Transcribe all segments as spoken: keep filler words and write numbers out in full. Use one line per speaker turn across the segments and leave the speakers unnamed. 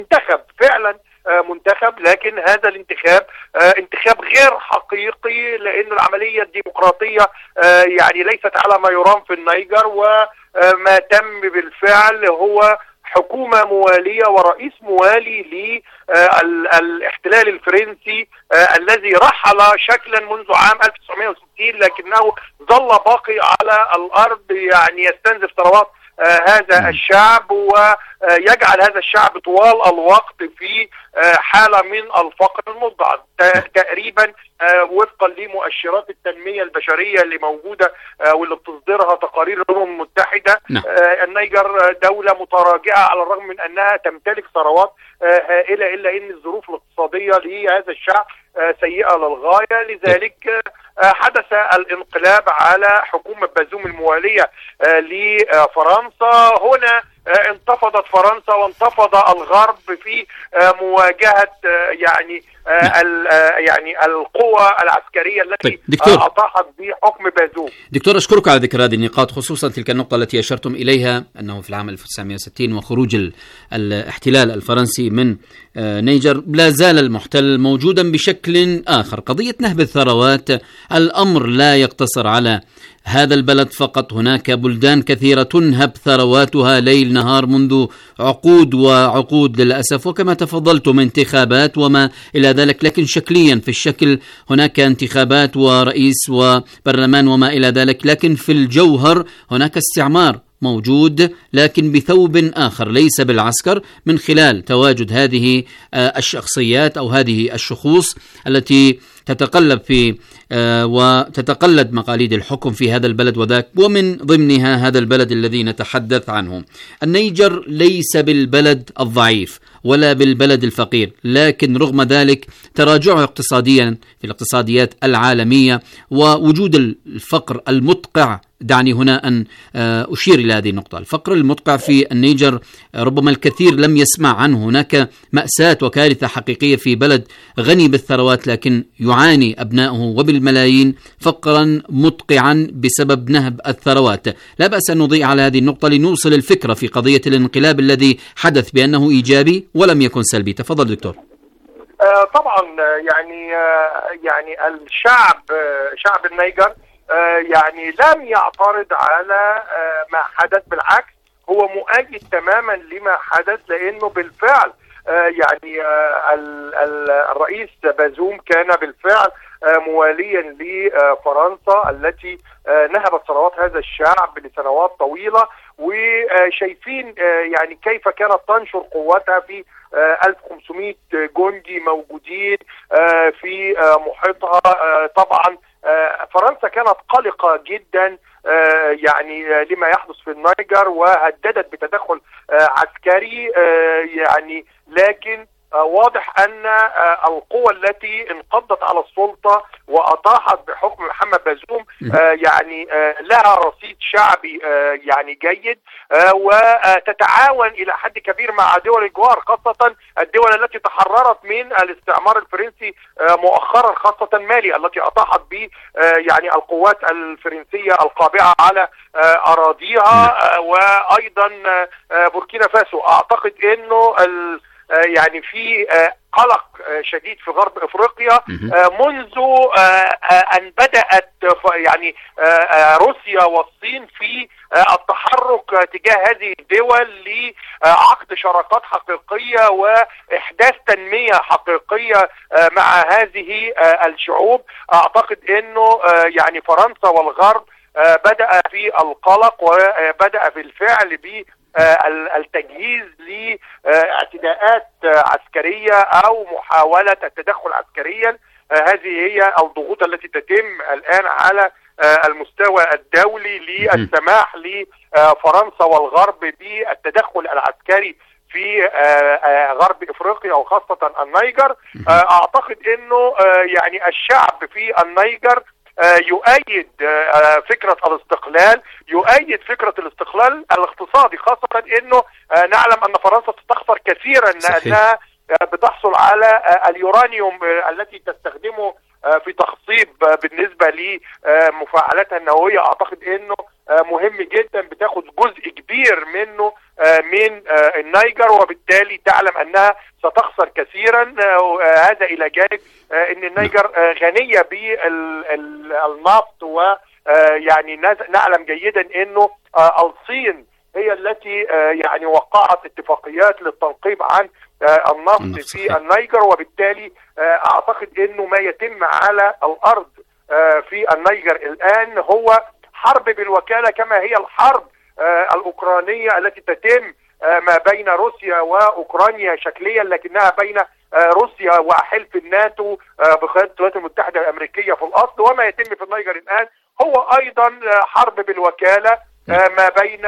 منتخب فعلا منتخب، لكن هذا الانتخاب انتخاب غير حقيقي، لأن العملية الديمقراطية يعني ليست على ما يرام في النيجر، وما تم بالفعل هو حكومة موالية ورئيس موالي للاحتلال الفرنسي الذي رحل شكلا منذ عام ألف وتسعمائة وستين، لكنه ظل باقي على الأرض، يعني يستنزف ثروات هذا الشعب ويجعل هذا الشعب طوال الوقت في حالة من الفقر المضاعف تقريبا وفقا لمؤشرات التنمية البشرية اللي موجودة واللي بتصدرها تقارير الأمم المتحدة. النيجر دولة متراجعة على الرغم من أنها تمتلك ثروات هائلة، إلا أن الظروف الاقتصادية لهذا الشعب سيئة للغاية. لذلك حدث الانقلاب على حكومة بازوم الموالية لفرنسا. هنا انتفضت فرنسا وانتفض الغرب في مواجهة يعني يعني القوى العسكرية التي أطاحت بحكم بازوم.
دكتور، أشكرك على ذكر هذه النقاط، خصوصا تلك النقطة التي أشرتم إليها أنه في العام ألف وتسعمائة وستين وخروج الاحتلال الفرنسي من نيجر لا زال المحتل موجودا بشكل آخر. قضية نهب الثروات، الأمر لا يقتصر على هذا البلد فقط، هناك بلدان كثيرة تنهب ثرواتها ليل نهار منذ عقود وعقود للأسف، وكما تفضلتم انتخابات وما إلى ذلك، لكن شكليا في الشكل هناك انتخابات ورئيس وبرلمان وما إلى ذلك، لكن في الجوهر هناك استعمار موجود لكن بثوب آخر ليس بالعسكر، من خلال تواجد هذه الشخصيات أو هذه الشخوص التي تتقلب في وتتقلد مقاليد الحكم في هذا البلد وذاك، ومن ضمنها هذا البلد الذي نتحدث عنه. النيجر ليس بالبلد الضعيف ولا بالبلد الفقير، لكن رغم ذلك تراجعه اقتصاديا في الاقتصاديات العالمية ووجود الفقر المدقع. دعني هنا أن أشير إلى هذه النقطة. الفقر المدقع في النيجر ربما الكثير لم يسمع عنه، هناك مأساة وكارثة حقيقية في بلد غني بالثروات لكن يعاني أبنائه وبالملايين فقرا مدقعا بسبب نهب الثروات. لا بأس أن نضيء على هذه النقطة لنوصل الفكرة في قضية الانقلاب الذي حدث بأنه إيجابي ولم يكن سلبي. تفضل دكتور.
آه طبعا يعني آه يعني الشعب آه شعب النيجر آه يعني لم يعترض على آه ما حدث، بالعكس هو مؤيد تماما لما حدث، لأنه بالفعل آه يعني آه الرئيس بازوم كان بالفعل آه مواليا لفرنسا التي آه نهبت ثروات هذا الشعب لسنوات طويلة، وشايفين آه يعني كيف كانت تنشر قوتها في ألف وخمسمائة جندي موجودين في محيطها. طبعا فرنسا كانت قلقة جدا يعني لما يحدث في النيجر، وهددت بتدخل عسكري يعني، لكن واضح أن القوى التي انقضت على السلطة وأطاحت بحكم محمد بازوم يعني لها رصيد شعبي يعني جيد، وتتعاون إلى حد كبير مع دول الجوار، خاصة الدول التي تحررت من الاستعمار الفرنسي مؤخرا، خاصة مالي التي أطاحت ب يعني القوات الفرنسية القابعة على أراضيها، وأيضا بوركينا فاسو. أعتقد أنه يعني في قلق شديد في غرب افريقيا منذ ان بدأت يعني روسيا والصين في التحرك تجاه هذه الدول لعقد شراكات حقيقية واحداث تنمية حقيقية مع هذه الشعوب. اعتقد انه يعني فرنسا والغرب بدأ في القلق وبدأ بالفعل ب التجهيز لاعتداءات عسكرية أو محاولة التدخل عسكريا. هذه هي الضغوط التي تتم الآن على المستوى الدولي للسماح لفرنسا والغرب بالتدخل العسكري في غرب افريقيا وخاصة النيجر. اعتقد انه يعني الشعب في النيجر يؤيد فكرة الاستقلال، يؤيد فكرة الاستقلال الاقتصادي، خاصة انه نعلم ان فرنسا تستخسر كثيرا لانها بتحصل على اليورانيوم التي تستخدمه في تخصيب بالنسبة لمفاعلاتها النووية. أعتقد أنه مهم جدا، بتاخد جزء كبير منه من النيجر، وبالتالي تعلم أنها ستخسر كثيرا. هذا إلى جانب أن النيجر غنية بالنفط، ويعني نعلم جيدا أنه الصين هي التي يعني وقعت اتفاقيات للتنقيب عن النفط في النيجر، وبالتالي أعتقد أنه ما يتم على الأرض في النيجر الآن هو حرب بالوكالة، كما هي الحرب الأوكرانية التي تتم ما بين روسيا وأوكرانيا شكليا، لكنها بين روسيا وحلف الناتو بقيادة الولايات المتحدة الأمريكية في الأصل. وما يتم في النيجر الآن هو أيضا حرب بالوكالة ما بين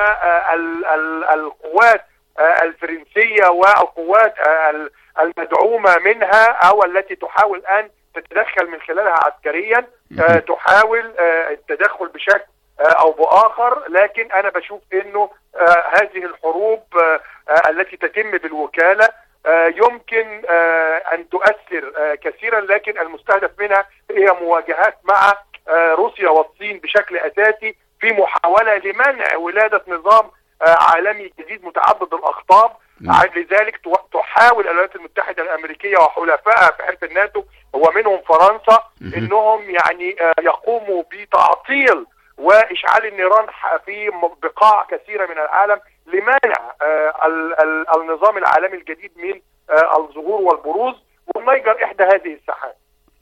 القوات الفرنسية والقوات المدعومة منها أو التي تحاول أن تتدخل من خلالها عسكريا، تحاول التدخل بشكل أو بآخر. لكن أنا بشوف أنه هذه الحروب التي تتم بالوكالة يمكن أن تؤثر كثيرا، لكن المستهدف منها هي مواجهات مع روسيا والصين بشكل أساسي في محاولة لمنع ولادة نظام عالمي جديد متعدد الأقطاب. لذلك تحاول الولايات المتحدة الأمريكية وحلفائها في حلف الناتو ومنهم فرنسا أنهم يعني يقوموا بتعطيل وإشعال النيران في بقاع كثيرة من العالم لمنع النظام العالمي الجديد من الظهور والبروز، والنيجر إحدى هذه الساحات.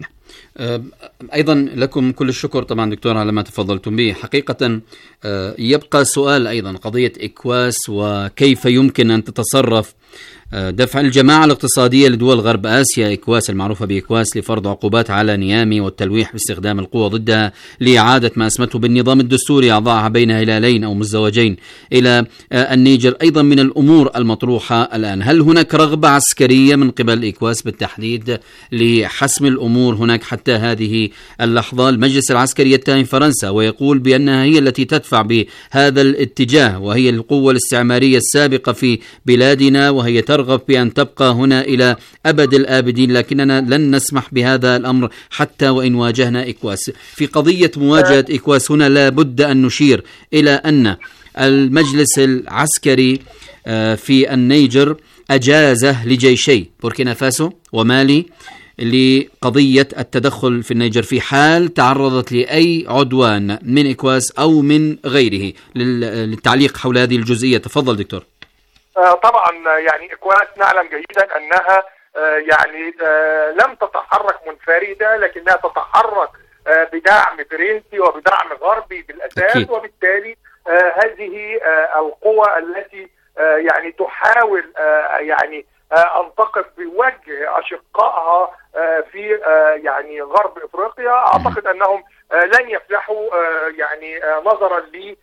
أيضا لكم كل الشكر طبعا دكتور على ما تفضلتم به. حقيقة يبقى سؤال أيضا قضية إكواس، وكيف يمكن أن تتصرف دفع الجماعة الاقتصادية لدول غرب آسيا إكواس المعروفة بإكواس لفرض عقوبات على نيامي والتلويح باستخدام القوة ضدها لإعادة ما أسمته بالنظام الدستوري أضعها بين هلالين أو مزدوجين إلى النيجر. أيضا من الأمور المطروحة الآن، هل هناك رغبة عسكرية من قبل إكواس بالتحديد لحسم الأمور هناك حتى هذه اللحظة؟ المجلس العسكري يتهم فرنسا ويقول بأنها هي التي تدفع بهذا الاتجاه، وهي القوة الاستعمارية السابقة في بلادنا، وهي ترغب بأن تبقى هنا إلى أبد الآبدين، لكننا لن نسمح بهذا الأمر حتى وإن واجهنا إكواس. في قضية مواجهة إكواس هنا لا بد أن نشير إلى أن المجلس العسكري في النيجر أجازه لجيشي بوركينا فاسو ومالي لقضية التدخل في النيجر في حال تعرضت لأي عدوان من إكواس أو من غيره. للتعليق حول هذه الجزئية تفضل دكتور.
طبعا يعني إكواس نعلم جيدا أنها يعني لم تتحرك منفردة، لكنها تتحرك بدعم فرنسي وبدعم غربي بالأساس. أكيد. وبالتالي هذه القوى التي يعني تحاول يعني أن تقف بوجه أشقائها في يعني غرب إفريقيا، أعتقد أنهم لن يفلحوا يعني نظرا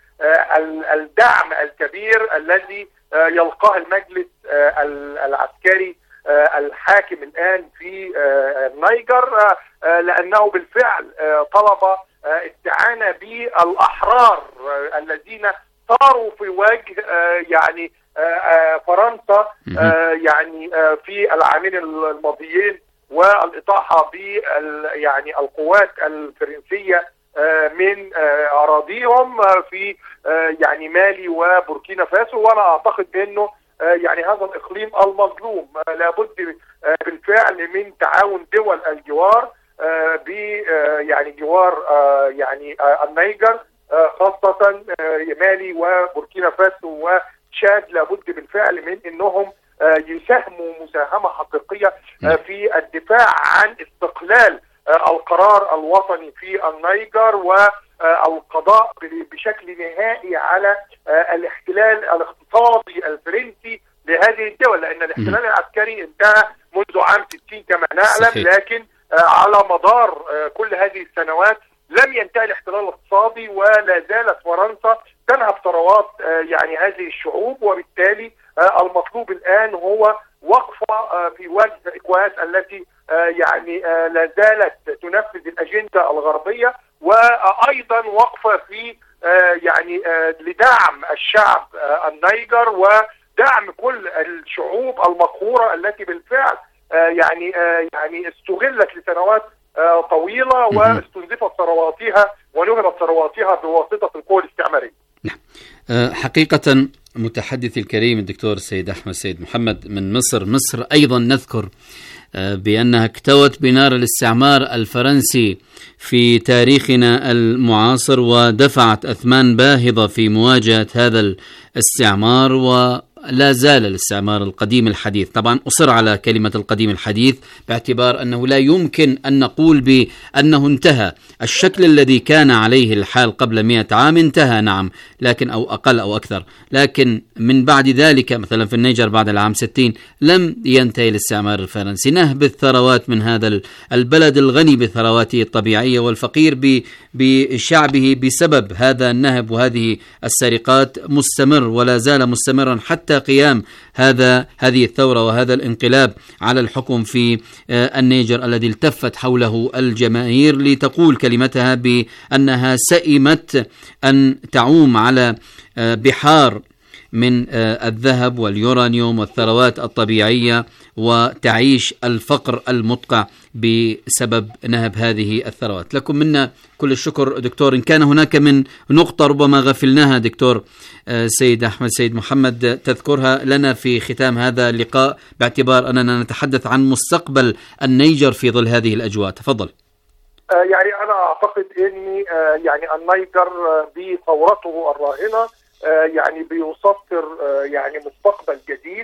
للدعم الكبير الذي يلقاه المجلس العسكري الحاكم الآن في النيجر، لأنه بالفعل طلب استعانة بالأحرار الذين صاروا في وجه يعني فرنسا يعني في العامين الماضيين، والإطاحة ب يعني القوات الفرنسية من أراضيهم في يعني مالي وبوركينا فاسو. وأنا أعتقد أنه يعني هذا الإقليم المظلوم لابد بالفعل من تعاون دول الجوار ب يعني جوار يعني النيجر، خاصة مالي وبوركينا فاسو وتشاد، لابد بالفعل من أنهم يساهموا مساهمة حقيقية في الدفاع عن استقلال القرار الوطني في النيجر والقضاء بشكل نهائي على الاحتلال الاقتصادي الفرنسي لهذه الدول، لأن الاحتلال العسكري انتهى منذ عام ستين كما نعلم. صحيح. لكن على مدار كل هذه السنوات لم ينتهي الاحتلال الاقتصادي، ولا زالت فرنسا تنهب ثروات يعني هذه الشعوب. وبالتالي المطلوب الآن هو وقفة في وجه إكواس التي يعني لا زالت تنفذ الأجندة الغربية، وأيضا وقفة في يعني لدعم الشعب النيجر ودعم كل الشعوب المقهورة التي بالفعل يعني يعني استغلت لسنوات طويلة واستنزفت ثرواتها ونهبت ثرواتها بواسطة القوى الاستعمارية.
نعم. حقيقة متحدث الكريم الدكتور السيد أحمد سيد محمد من مصر. مصر أيضا نذكر بأنها اكتوت بنار الاستعمار الفرنسي في تاريخنا المعاصر، ودفعت أثمان باهظة في مواجهة هذا الاستعمار، ولا زال الاستعمار القديم الحديث. طبعا أصر على كلمة القديم الحديث باعتبار أنه لا يمكن أن نقول بأنه انتهى. الشكل الذي كان عليه الحال قبل مئة عام انتهى، نعم، لكن أو أقل أو أكثر، لكن من بعد ذلك مثلا في النيجر بعد العام ستين لم ينتهي الاستعمار الفرنسي. نهب الثروات من هذا البلد الغني بثرواته الطبيعية والفقير بشعبه بسبب هذا النهب وهذه السرقات مستمر ولا زال مستمرا حتى قيام هذا هذه الثورة وهذا الانقلاب على الحكم في النيجر الذي التفت حوله الجماهير لتقول كلمتها بأنها سئمت أن تعوم على بحار من الذهب واليورانيوم والثروات الطبيعية وتعيش الفقر المدقع بسبب نهب هذه الثروات. لكم منا كل الشكر دكتور. إن كان هناك من نقطة ربما غفلناها دكتور سيد أحمد سيد محمد تذكرها لنا في ختام هذا اللقاء، باعتبار أننا نتحدث عن مستقبل النيجر في ظل هذه الأجواء. تفضل.
يعني أنا أعتقد أن يعني النيجر بثورته الراهنة يعني بيسطر يعني مستقبل جديد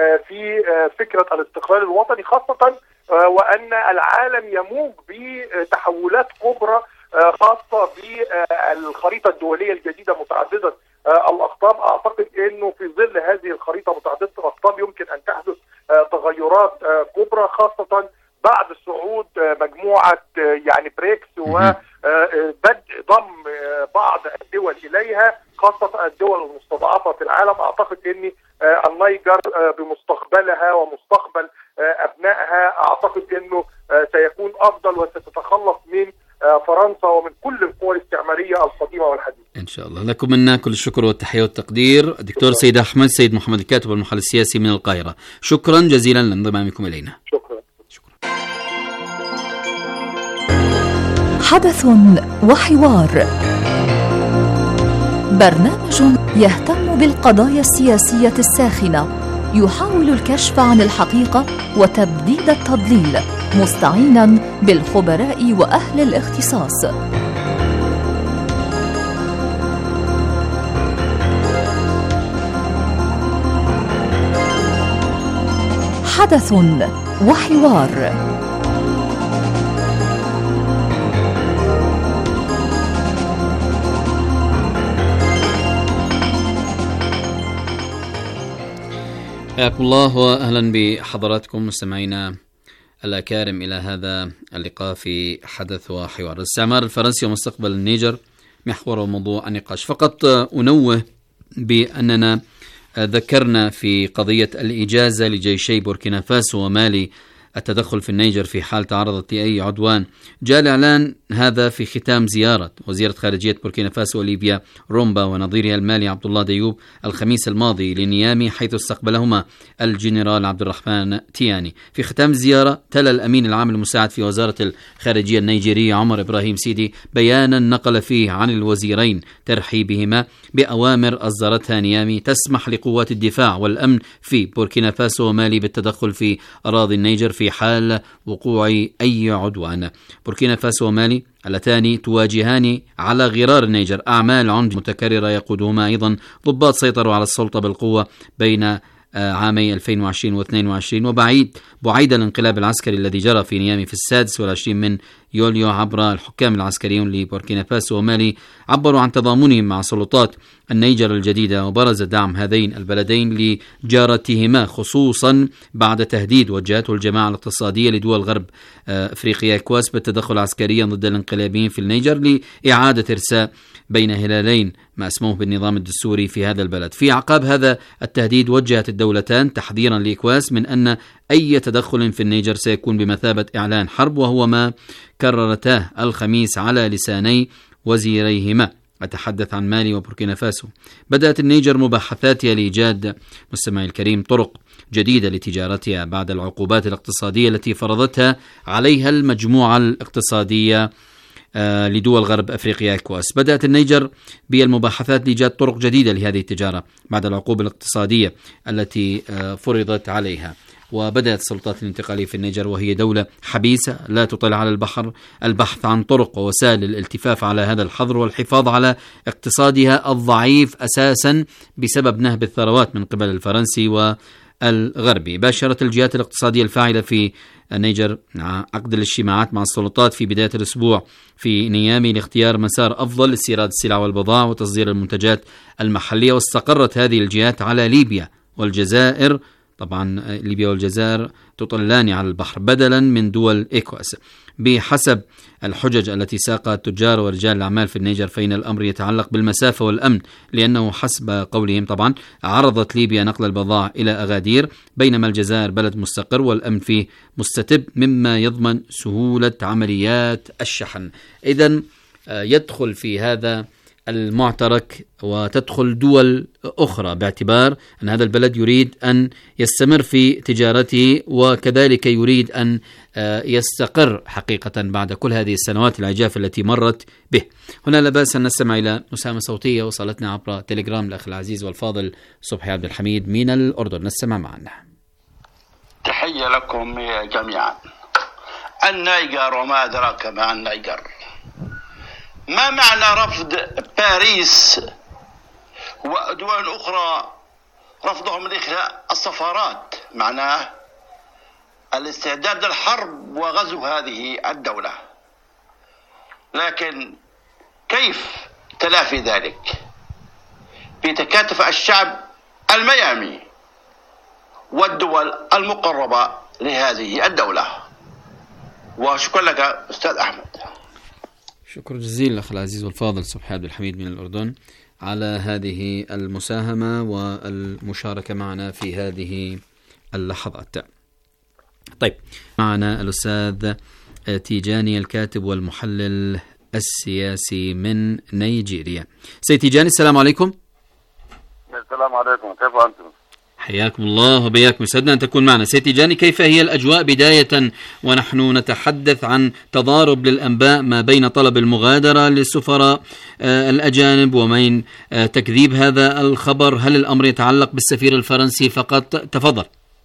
في فكرة الاستقلال الوطني، خاصة وأن العالم يموج بتحولات كبرى خاصة بالخريطة الدولية الجديدة متعددة الأقطاب. أعتقد أنه في ظل هذه الخريطة متعددة الأقطاب يمكن أن تحدث تغيرات كبرى، خاصة بعد صعود مجموعة يعني بريكس وبدء ضم بعض الدول إليها، خاصة الدول المستضعفة في العالم. أعتقد أن النيجر بمستقبلها ومستقبل أبنائها أعتقد أنه سيكون أفضل وستتخلص من فرنسا ومن كل القوى الاستعمارية القديمة والحديثة
إن شاء الله. لكم منا كل الشكر والتحية والتقدير الدكتور سيد أحمد سيد محمد الكاتب والمحلل السياسي من القاهرة. شكرا جزيلا لانضمامكم إلينا.
شكرا.
شكرا.
حدث وحوار، برنامج يهتم بالقضايا السياسية الساخنة، يحاول الكشف عن الحقيقة وتبديد التضليل، مستعينا بالخبراء وأهل الاختصاص. حدث وحوار.
حياكم الله وأهلا بحضراتكم مستمعينا الأكارم إلى هذا اللقاء في حدث وحوار. الاستعمار الفرنسي ومستقبل النيجر محور وموضوع النقاش. فقط أنوه بأننا ذكرنا في قضية الإجازة لجيشي بوركينا فاسو ومالي التدخل في النيجر في حال تعرضت لأي عدوان. جاء الإعلان هذا في ختام زيارة وزيرة خارجية بوركينا فاسو وليبيا رومبا ونظيرها المالي عبد الله ديوب الخميس الماضي لنيامي، حيث استقبلهما الجنرال عبد الرحمن تياني. في ختام الزيارة تلا الأمين العام المساعد في وزارة الخارجية النيجيرية عمر إبراهيم سيدي بيانا نقل فيه عن الوزيرين ترحيبهما بأوامر أصدرتها نيامي تسمح لقوات الدفاع والأمن في بوركينا فاسو ومالي بالتدخل في أراضي النيجر في حال وقوع أي عدوان. بوركينا فاسو ومالي اللتان تواجهان على غرار النيجر أعمال عنف متكررة يقودهما أيضا ضباط سيطروا على السلطة بالقوة بين عامي ألفين وعشرين واثنين وعشرين، وبعيد بعيد الانقلاب العسكري الذي جرى في نيامي في السادس والعشرين من يوليو. عبر الحكام العسكريون لبوركينا فاسو ومالي عبروا عن تضامنهم مع سلطات النيجر الجديدة، وبرز دعم هذين البلدين لجارتهما خصوصا بعد تهديد وجهته الجماعة الاقتصادية لدول غرب أفريقيا إكواس بالتدخل عسكريا ضد الانقلابيين في النيجر لإعادة إرساء بين هلالين ما اسموه بالنظام الدستوري في هذا البلد. في أعقاب هذا التهديد وجهت الدولتان تحذيرا لإكواس من أن أي تدخل في النيجر سيكون بمثابة إعلان حرب، وهو ما كررتاه الخميس على لساني وزيريهما. أتحدث عن مالي وبوركينا فاسو. بدأت النيجر مباحثاتها لإيجاد مستمعي الكريم طرق جديدة لتجارتها بعد العقوبات الاقتصادية التي فرضتها عليها المجموعة الاقتصادية لدول غرب أفريقيا إيكواس. بدأت النيجر بالمباحثات لإيجاد طرق جديدة لهذه التجارة بعد العقوبة الاقتصادية التي فرضت عليها. وبدأت السلطات الانتقالية في النيجر وهي دولة حبيسة لا تطل على البحر البحث عن طرق ووسائل الالتفاف على هذا الحظر والحفاظ على اقتصادها الضعيف أساسا بسبب نهب الثروات من قبل الفرنسي والغربي. باشرت الجهات الاقتصادية الفاعلة في النيجر عقد الاجتماعات مع السلطات في بداية الأسبوع في نيامي لاختيار مسار أفضل لاستيراد السلع والبضائع وتصدير المنتجات المحلية. واستقرت هذه الجهات على ليبيا والجزائر، طبعا ليبيا والجزائر تطلان على البحر بدلا من دول إيكواس. بحسب الحجج التي ساقها التجار ورجال الأعمال في النيجر فإن الأمر يتعلق بالمسافة والأمن، لأنه حسب قولهم طبعا عرضت ليبيا نقل البضائع إلى أغادير بينما الجزائر بلد مستقر والأمن فيه مستتب مما يضمن سهولة عمليات الشحن. إذن يدخل في هذا المعترك وتدخل دول أخرى باعتبار أن هذا البلد يريد أن يستمر في تجارته وكذلك يريد أن يستقر حقيقة بعد كل هذه السنوات العجاف التي مرت به. هنا لا بأس أن نستمع إلى مساهمة صوتية وصلتنا عبر تليجرام الأخ العزيز والفاضل صبحي عبد الحميد من الأردن. نستمع معنا.
تحية لكم جميعا. النيجر وما أدراك ما النيجر. ما معنى رفض باريس ودول أخرى رفضهم لإخلاء السفارات؟ معناه الاستعداد للحرب وغزو هذه الدولة. لكن كيف تلافي ذلك؟ بتكاتف الشعب الميامي والدول المقربة لهذه الدولة. وشكرا لك أستاذ أحمد.
شكرا جزيلا أخي العزيز والفاضل صبحي عبد الحميد من الأردن على هذه المساهمة والمشاركة معنا في هذه اللحظات. طيب، معنا الأستاذ تيجاني الكاتب والمحلل السياسي من نيجيريا. سيد تيجاني السلام عليكم.
السلام عليكم، كيف أنتم؟
حياكم الله وبياكم، يسعدنا أن تكون معنا. سيد تيجاني، كيف هي الأجواء بداية ونحن نتحدث عن تضارب للأنباء ما بين طلب المغادرة للسفراء الأجانب ومن تكذيب هذا الخبر؟ هل الأمر يتعلق بالسفير الفرنسي فقط؟ تفضل.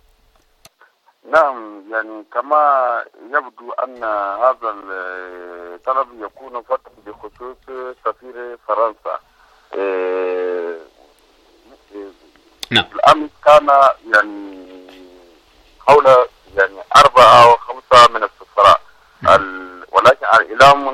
نعم، يعني كما يبدو أن هذا الطلب يكون فقط بخصوص سفير فرنسا.
نعم.
الأمس كان يعني حول يعني أربعة أو خمسة من السفراء، ولكن الإعلام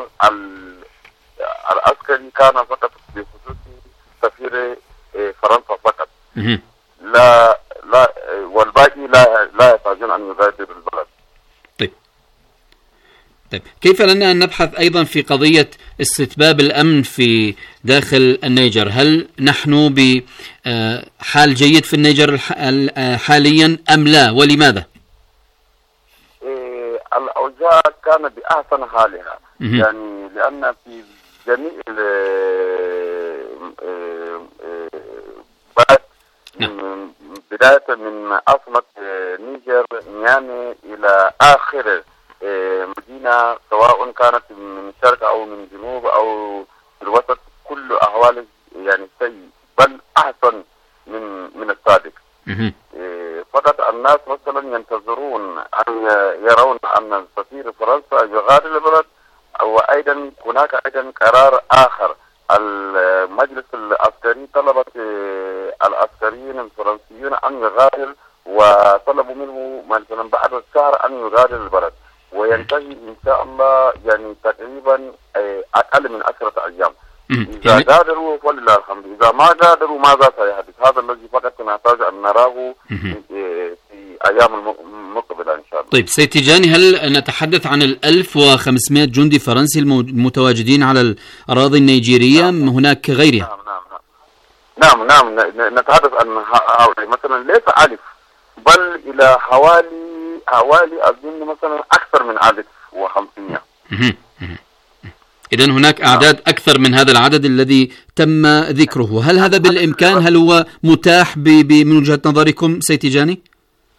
العسكري كان فقط بخصوص سفير فرنسا فقط. لا لا والباقي لا لا يحتاجون أن يغادر البلد.
طيب طيب كيف لنا أن نبحث أيضا في قضية استتباب الأمن في داخل النيجر؟ هل نحن بحال جيد في النيجر حاليا أم لا، ولماذا؟
إيه، الأوضاع كانت بأحسن حالها. يعني لأن في جميع من بداية من عاصمة نيجر نيامي إلى آخر مدينة، سواء كانت من شرق أو من جنوب أو في الوسط، كل أحوال يعني سيء بل أحسن من من السابق. فقط الناس مثلا ينتظرون أن يرون أن سفير فرنسا يغادر البلد، وأيضا هناك أيضا قرار آخر. المجلس العسكري طلبت العسكريين الفرنسيين أن يغادر، وطلبوا منه مثلا بعد الشهر أن يغادر البلد، وينتهي إن شاء الله يعني تقريبا أقل من عشرة أيام. إذا غادروا فلله الحمد، إذا ما غادروا ماذا سيحدث؟ هذا الذي فقط نحتاج أن نراه في أيام المقبلة إن شاء الله.
طيب سيد تيجاني، هل نتحدث عن الألف وخمسمائة جندي فرنسي المتواجدين على الأراضي النيجيرية؟ نعم. هناك غيرها؟
نعم نعم نعم نتحدث عن هؤلاء مثلا ليس ألف بل إلى حوالي حوالي أظن مثلا أكثر من ألف وخمسمائة.
إذن هناك أعداد أكثر من هذا العدد الذي تم ذكره. هل هذا بالإمكان؟ هل هو متاح من وجهة نظركم سيد تيجاني؟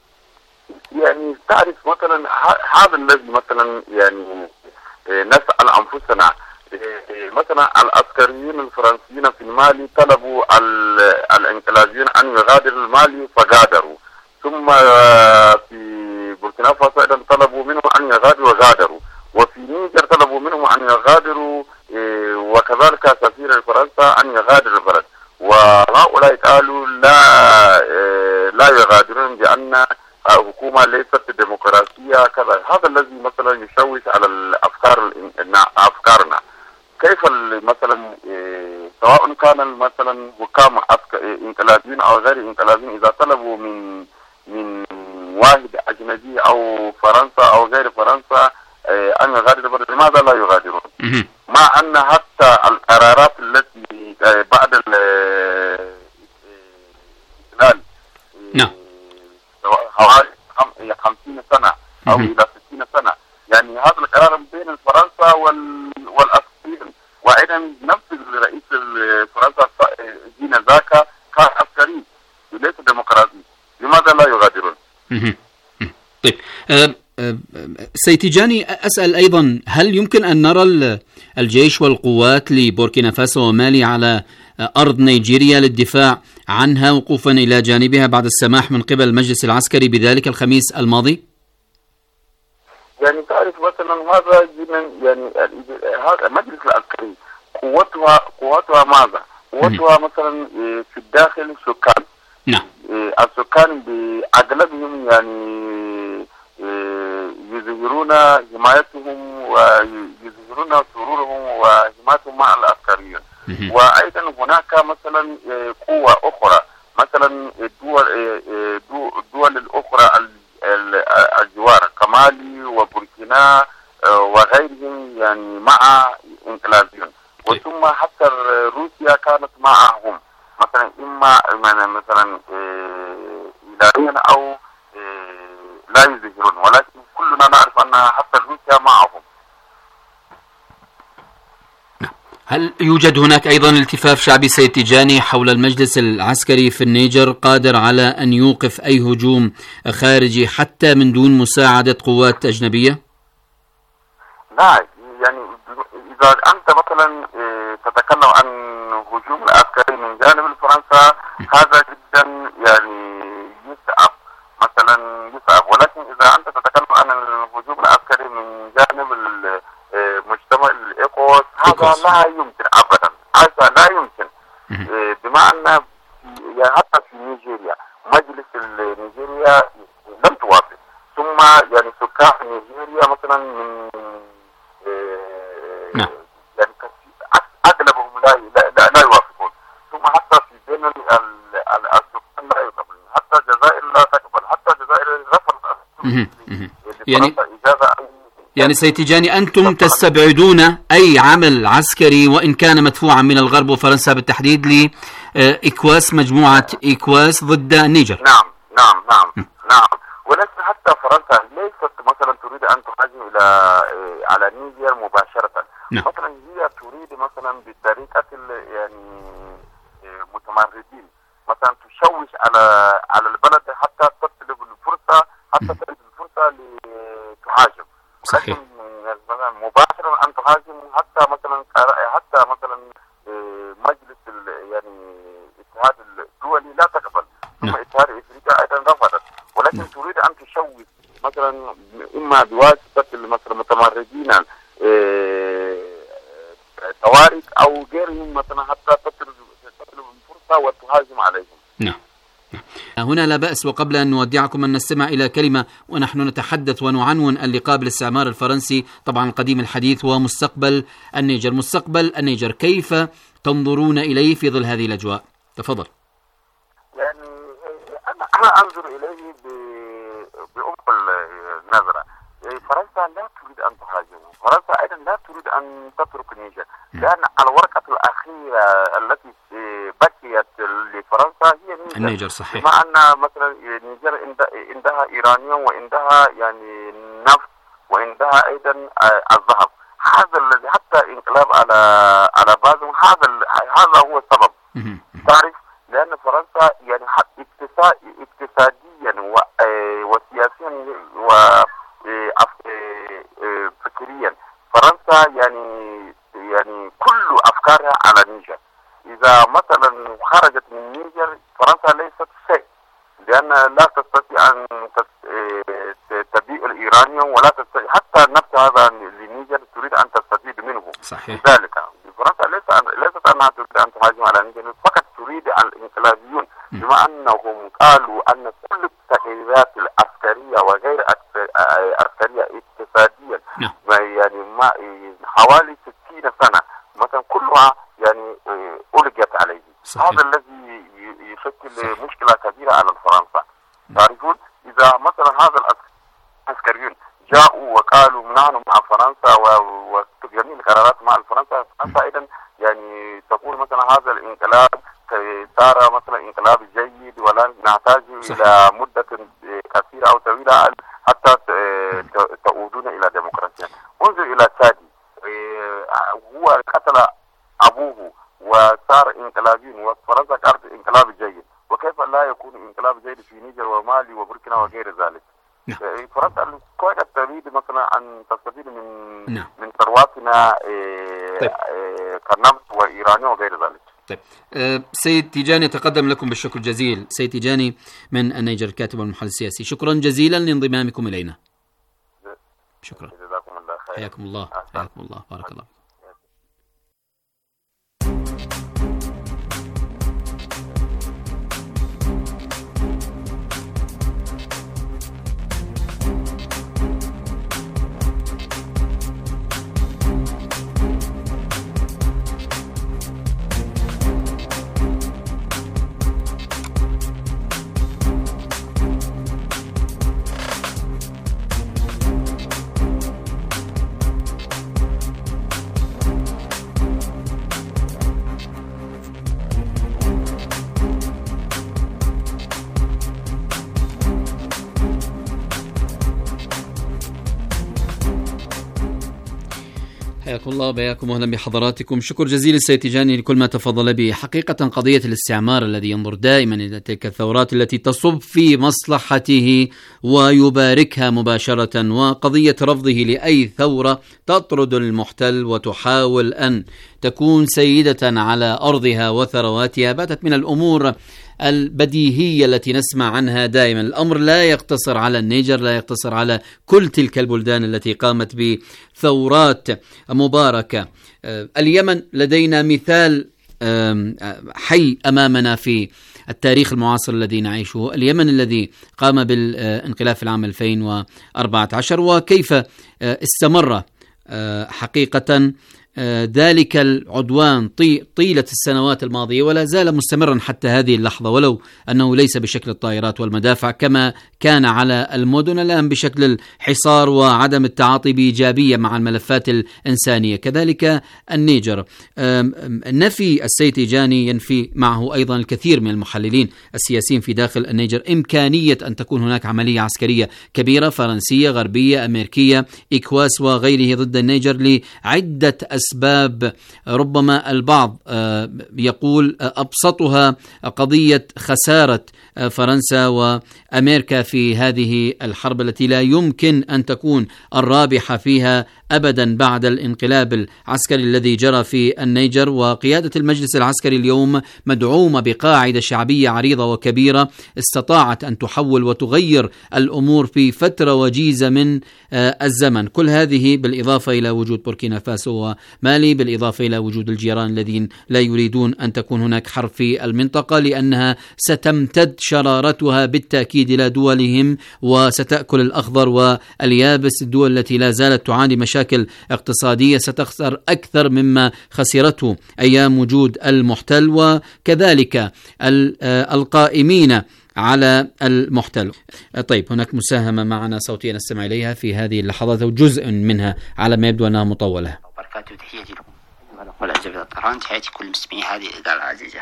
تعرف مثلا هذا الذي مثلا يعني نسأل أنفسنا. مثلا العسكريين الفرنسيين في المالي طلبوا الانقلابيين أن يغادروا المالي فغادروا، ثم في بوركينا فاسو أيضا طلبوا منهم أن يغادروا وغادروا، وفي نيجر طلبوا منهم أن يغادروا، وكذلك سفير فرنسا أن يغادر البلد، وهؤلاء قالوا لا لا يغادرون بأن الحكومة ليست ديمقراطية كذا. هذا الذي مثلا يشوش على الأفكار أفكارنا. كيف مثلا سواء كان مثلا حكام انقلابيين أو غير انقلابيين إذا طلبوا من من واحد أجنبي أو فرنسا أو غير فرنسا أن يغادر البلد، لماذا لا يغادرون؟ مع أن حتى القرارات التي بعد الاستقلال
نعم
حوالي خمسين سنة أو إلى ستين سنة، يعني هذا القرار بين فرنسا والعسكريين، وأيضا نفس رئيس فرنسا حين ذاك كان عسكري وليس ديمقراطي، لماذا لا يغادرون؟
طيب أه أه سيتجاني أسأل أيضا، هل يمكن أن نرى الجيش والقوات لبوركينا فاسو ومالي على أرض نيجيريا للدفاع عنها وقوفا إلى جانبها بعد السماح من قبل المجلس العسكري بذلك الخميس الماضي؟
يعني تعرف مثلا هذا يعني هذا المجلس العسكري قوتها قوتها ماذا؟ قوتها مثلا في الداخل سكان.
نعم.
السكان بأغلبهم يعني يظهرون حمايتهم ويظهرون سرورهم وحمايتهم مع العسكريين. وأيضا هناك مثلا قوة أخرى، مثلا الدول الدول الأخرى الجوار كمالي وبوركينا وغيرهم يعني مع انقلابيون، وثم حتى روسيا كانت معهم مثلا إما مثلا إداريا أو لا يظهرون، ولكن كلنا نعرف أن حتى روسيا معهم.
هل يوجد هناك أيضا التفاف شعبي سيتجاني حول المجلس العسكري في النيجر قادر على أن يوقف أي هجوم خارجي حتى من دون مساعدة قوات أجنبية؟
لا، يعني إذا أنت مثلا تتكلم عن هجوم العسكري من جانب فرنسا هذا جدا يعني يصعب مثلا يصعب، ولكن إذا أنت تتكلم عن الهجوم العسكري من جانب مجتمع الإيكوس هذا لا يمكن أبدا، هذا لا يمكن. بمعنى يعني حتى في نيجيريا مجلس نيجيريا لم توافق، ثم يعني سكان نيجيريا مثلا من
نعم
يعني أغلبهم لا لا لا يوافقون، ثم حتى في بين السكان لا يقبلون، حتى الجزائر لا تقبل، حتى الجزائر رفضت
يعني يعني سيتجاني أنتم تستبعدون أي عمل عسكري وإن كان مدفوعا من الغرب وفرنسا بالتحديد لإكواس مجموعة إكواس ضد النيجر.
نعم نعم نعم نعم، ولكن حتى فرنسا ليست مثلا تريد أن تهاجم إلى على النيجر مباشرة. نعم. مثلا هي تريد مثلا بطريقة يعني متمردين مثلا تشوش على على البلد حتى تطلب الفرصة حتى تطلب الفرصة لتهاجم.
صحيح.
لكن مثلا مباشرة أن تهاجم حتى مثلا حتى مثلا مجلس يعني الاتحاد الدولي لا تقبل، ثم اتحاد افريقيا ايضا رفضت، ولكن تريد ان تشوش مثلا اما بواسطة مثلا متمردين طوارئ او غيرهم مثلا حتى تطلب الفرصة وتهاجم عليهم.
نعم. هنا لا بأس، وقبل أن نودعكم أن نستمع إلى كلمة ونحن نتحدث ونعنون اللقاء بالاستعمار الفرنسي طبعا القديم الحديث ومستقبل النيجر. مستقبل النيجر كيف تنظرون إليه في ظل هذه الأجواء؟ تفضل.
يعني أنا أنا أنظر إليه بعمق النظرة. فرنسا لا تريد أن تهاجم، فرنسا أيضا لا تريد أن تترك النيجر، لأن الورقة الأخيرة التي بقيت لفرنسا هي النيجر.
النيجر صحيح.
بما أن مثلا النيجر عندها إيرانيوم وعندها يعني نفط وعندها أيضا الذهب، هذا الذي حتى انقلاب على على بعضهم هذا هذا هو السبب. تعرف لأن فرنسا يعني اقتصاد اقتصاديا عسكريا وسياسيا وفكريا. فرنسا يعني يعني كل أفكارها على النيجر. إذا مثلا خرجت من النيجر فرنسا ليست شيء، لأن لا تستطيع أن تبيع الإيرانيوم ولا تستطيع حتى نفس هذا النيجر تريد أن تستفيد منه.
صحيح.
لذلك فرنسا ليست ليست أنها تريد أن تهاجم على النيجر، فقط تريد الانقلابيون، بما أنهم قالوا أن كل التغييرات العسكرية وغير عسكرية اقتصاديا يعني ما حوالي ستين سنة مثلا كلها يعني ألغت عليه. هذا الذي يشكل مشكلة كبيرة على فرنسا. تعرفون إذا مثلا هذا العسكريون جاءوا وقالوا نحن مع فرنسا وجميع القرارات مع فرنسا، فرنسا أيضا يعني تقول مثلا هذا الانقلاب صار مثلا انقلاب جيد ولا نحتاج إلى مدة كثيرة أو طويلة حتى تعودون إلى ديمقراطية. انظر إلى تشادي، هو قتل أبوه وصار انقلابين وفرنسا كانت انقلاب جيد، وكيف لا يكون انقلاب جيد في نيجر ومالي وبوركينا وغير ذلك؟ نعم. فرنسا كويس تريد مثلا أن تستفيد من نعم. من ثرواتنا طيب. كالنفط وإيرانيا وغير ذلك.
طيب أه سيد تيجاني تقدم لكم بالشكر الجزيل. سيد تيجاني من النيجر، الكاتب والمحلل السياسي، شكرا جزيلا لانضمامكم إلينا. شكرا. جزاكم الله خير. حياكم الله. حياكم الله. بارك الله. حياكم الله وبياكم واهلا بحضراتكم. شكر جزيل السيد تيجاني لكل ما تفضل به. حقيقة قضية الاستعمار الذي ينظر دائما إلى تلك الثورات التي تصب في مصلحته ويباركها مباشرة، وقضية رفضه لأي ثورة تطرد المحتل وتحاول أن تكون سيدة على أرضها وثرواتها، باتت من الأمور البديهية التي نسمع عنها دائما. الأمر لا يقتصر على النيجر، لا يقتصر على كل تلك البلدان التي قامت بثورات مباركة. اليمن لدينا مثال حي أمامنا في التاريخ المعاصر الذي نعيشه، اليمن الذي قام بالانقلاب في العام ألفين وأربعة عشر، وكيف استمر حقيقة ذلك العدوان طيلة السنوات الماضية ولا زال مستمرا حتى هذه اللحظة، ولو أنه ليس بشكل الطائرات والمدافع كما كان على المدن، الآن بشكل الحصار وعدم التعاطي بإيجابية مع الملفات الإنسانية. كذلك النيجر، نفي السيد تيجاني ينفي معه أيضا الكثير من المحللين السياسيين في داخل النيجر إمكانية أن تكون هناك عملية عسكرية كبيرة فرنسية غربية أمريكية إكواس وغيره ضد النيجر لعدة أسباب. ربما البعض يقول أبسطها قضية خسارة فرنسا وأمريكا في هذه الحرب التي لا يمكن أن تكون الرابحة فيها أبدا بعد الانقلاب العسكري الذي جرى في النيجر. وقيادة المجلس العسكري اليوم مدعومة بقاعدة شعبية عريضة وكبيرة استطاعت أن تحول وتغير الأمور في فترة وجيزة من الزمن. كل هذه بالإضافة إلى وجود بوركينا فاسو ومالي، بالإضافة إلى وجود الجيران الذين لا يريدون أن تكون هناك حرب في المنطقة، لأنها ستمتد شرارتها بالتأكيد إلى دولهم وستأكل الأخضر واليابس. الدول التي لا زالت تعاني مشاكل اقتصادية ستخسر أكثر مما خسرته أيام وجود المحتل، وكذلك القائمين على المحتل. طيب هناك مساهمة معنا صوتية نستمع إليها في هذه اللحظات وجزء منها على ما يبدو أنها مطولة.
وبركاته. تحياتي لكم والأعزاء في الطيران، تحياتي كل مستمعي هذه الإذاعة العزيزة.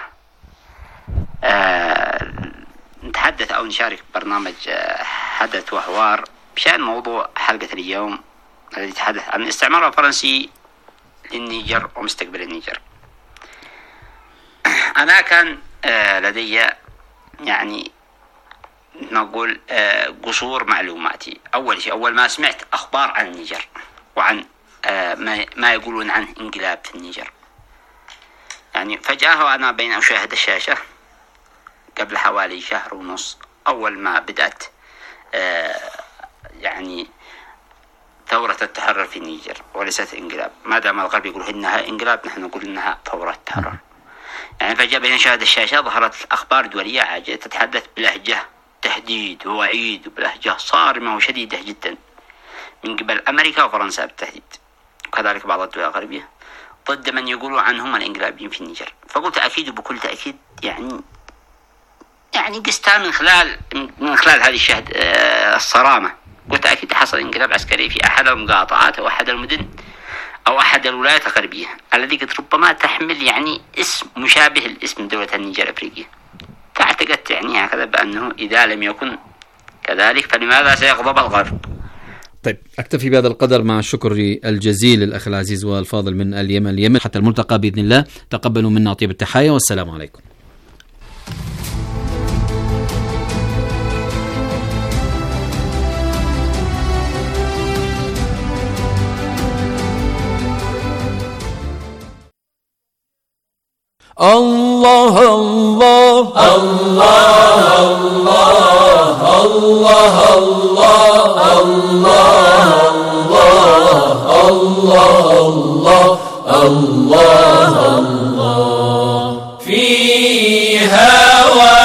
أه نتحدث أو نشارك برنامج حدث وحوار بشأن موضوع حلقة اليوم الذي يتحدث عن الاستعمار الفرنسي للنيجر ومستقبل النيجر. أنا كان أه لدي يعني نقول قصور معلوماتي. أول شيء، أول ما سمعت أخبار عن النيجر وعن ما ما يقولون عنه انقلاب في النيجر، يعني فجأة وأنا بين أشاهد الشاشة قبل حوالي شهر ونص، أول ما بدأت يعني ثورة التحرر في النيجر وليست انقلاب، ما دام الغرب يقول إنها انقلاب نحن نقول إنها ثورة تحرر. يعني فجأة بين أشاهد الشاشة ظهرت أخبار دولية عاجلة تتحدث بلهجة تهديد ووعيد وبلهجة صارمة وشديدة جدا من قبل أمريكا وفرنسا بالتحديد، وكذلك بعض الدول الغربية، ضد من يقولوا عنهم الانقلابيين في النيجر. فقلت أكيد وبكل تأكيد يعني يعني قستها من خلال من خلال هذه الشهد الصرامة، قلت أكيد حصل انقلاب عسكري في أحد المقاطعات أو أحد المدن أو أحد الولايات الغربية التي قد ربما تحمل يعني اسم مشابه لاسم دولة النيجر الأفريقية. فاعتقدت يعني هكذا بأنه إذا لم يكن كذلك فلماذا سيغضب الغرب؟
طيب، أكتفي بهذا القدر مع الشكر الجزيل للأخ العزيز والفاضل من اليمن. اليمن حتى الملتقى بإذن الله، تقبلوا منا طيب التحايا والسلام عليكم.
الله الله الله الله الله الله الله الله الله الله في هوى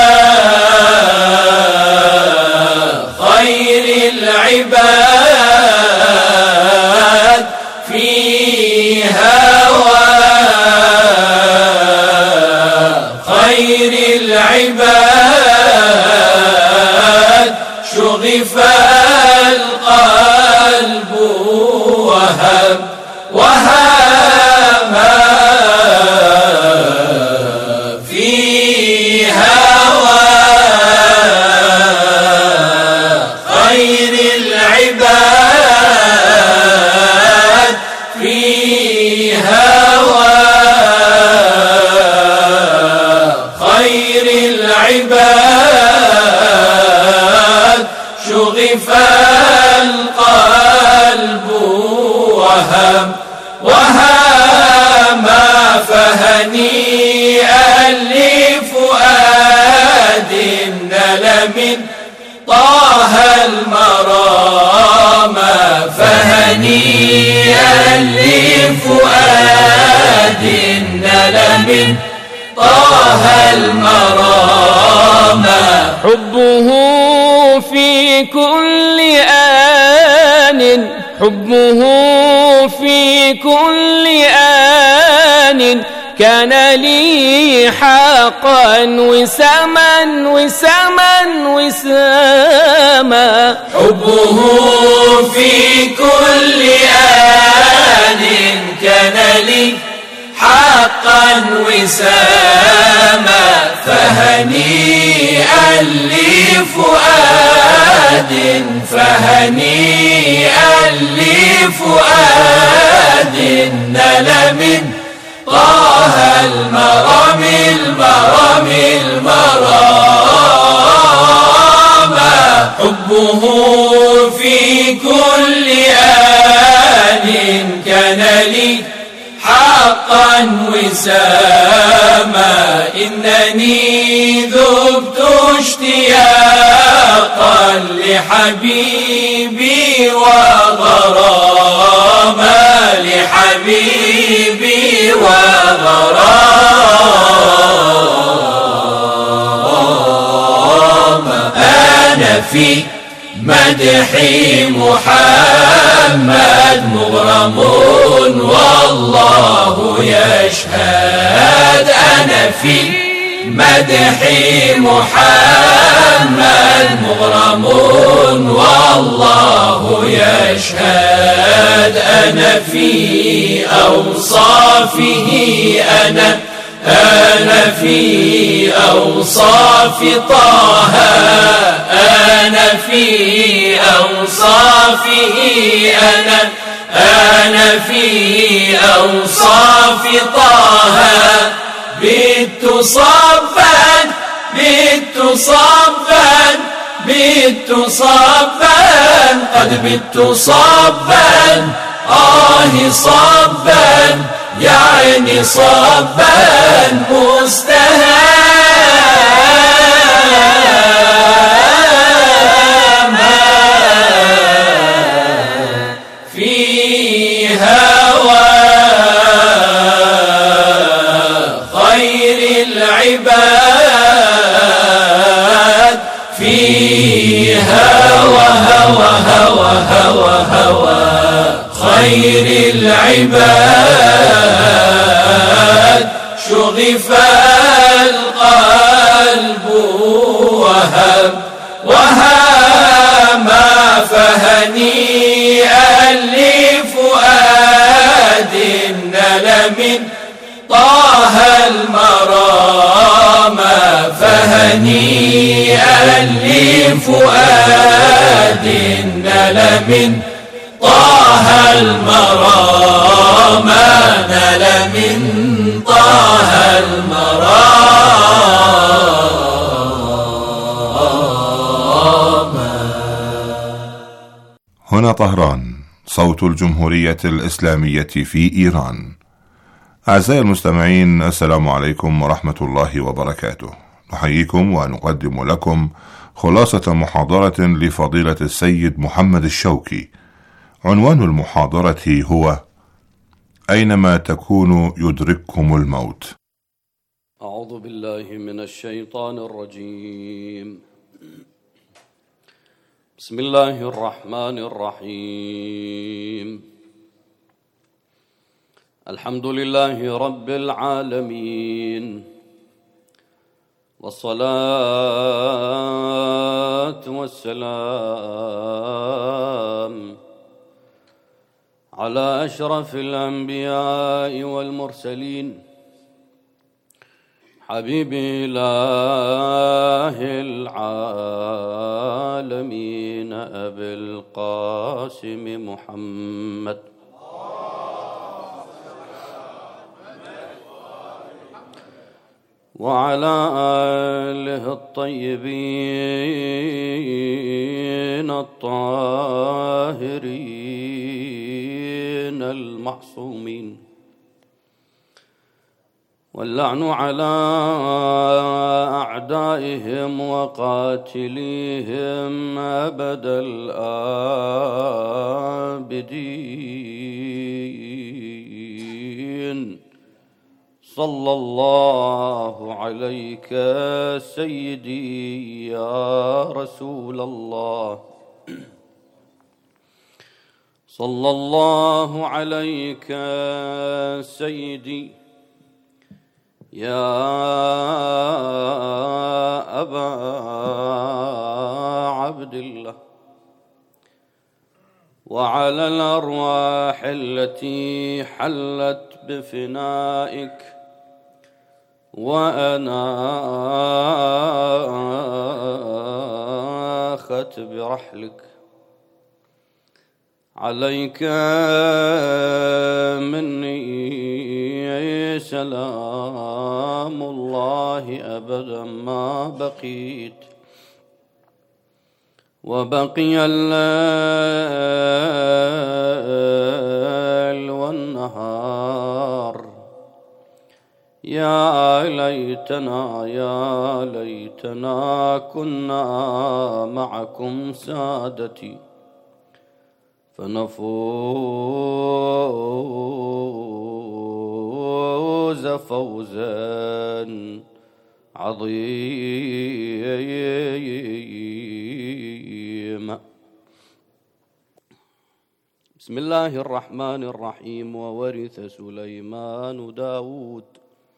خير العباد، في هوى خير العباد شغف القلب وهم وهما، في هوى خير العباد، في هوى خير العباد شغف القلب وهم وهما، فهنيئا لفؤاد نل من طه المرام، فهنيئا لفؤاد نل من طه المرام، حبه في كل آن، حبه في كل آن كان لي حقا وساما وساما وساما، حبه في كل آن كان لي حقا وساما، فهنيئا لفؤاد، فهنيئا لفؤاد نل من طه المرام المرام المرام، حبه في كل آن كان لي حقا وساما، إنني ذبت اشتياقا لحبيبي وغراما، لحبيبي وغراما، أنا في مدح محمد مغرم والله يشهد، أنا في مدح محمد مغرم والله يشهد، أنا في أوصافه أنا أنا في أوصاف طه، أنا في أوصافه أنا أنا في أوصاف طه، بت صبا بت صبا بت صبا قد بت صبا آه صبا يعني صبا مستهاما في هوى خير العباد في هوى هوى هوى هوى هوى خير العباد شغف القلب وهب وهما فهنيئا لفؤاد نل من طه المرام فهنيئا لفؤاد نل من طه المرام نل من طه المرام.
هنا طهران، صوت الجمهورية الإسلامية في إيران. أعزائي المستمعين، السلام عليكم ورحمة الله وبركاته. نحييكم ونقدم لكم خلاصة محاضرة لفضيلة السيد محمد الشوكي. عنوان المحاضرة هو: أينما تكونوا يدرككم الموت.
أعوذ بالله من الشيطان الرجيم. بسم الله الرحمن الرحيم. الحمد لله رب العالمين، والصلاة والسلام على أشرف الأنبياء والمرسلين، حبيب إله العالمين أبي القاسم محمد وعلى آله الطيبين الطاهرين المعصومين، واللعن على أعدائهم وقاتليهم أبد الآبدين. صلى الله عليك سيدي يا رسول الله، صلى الله عليك سيدي يا أبا عبد الله، وعلى الأرواح التي حلت بفنائك وأناخت برحلك، عليك مني سلام الله أبدا ما بقيت، وبقي الليل والنهار. يا ليتنا يا ليتنا كنا معكم سادتي، فنفوز فوزا عظيما. بسم الله الرحمن الرحيم. وورث سليمان داود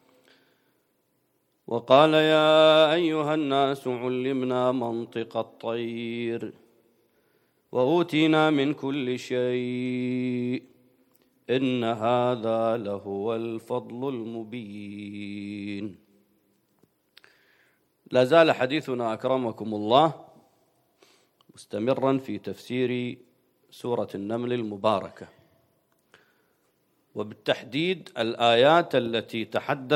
وقال يا أيها الناس علمنا منطق الطير وأوتينا من كل شيء إن هذا لهو الفضل المبين. لا زال حديثنا أكرمكم الله مستمرا في تفسير سورة النمل المباركة، وبالتحديد الآيات التي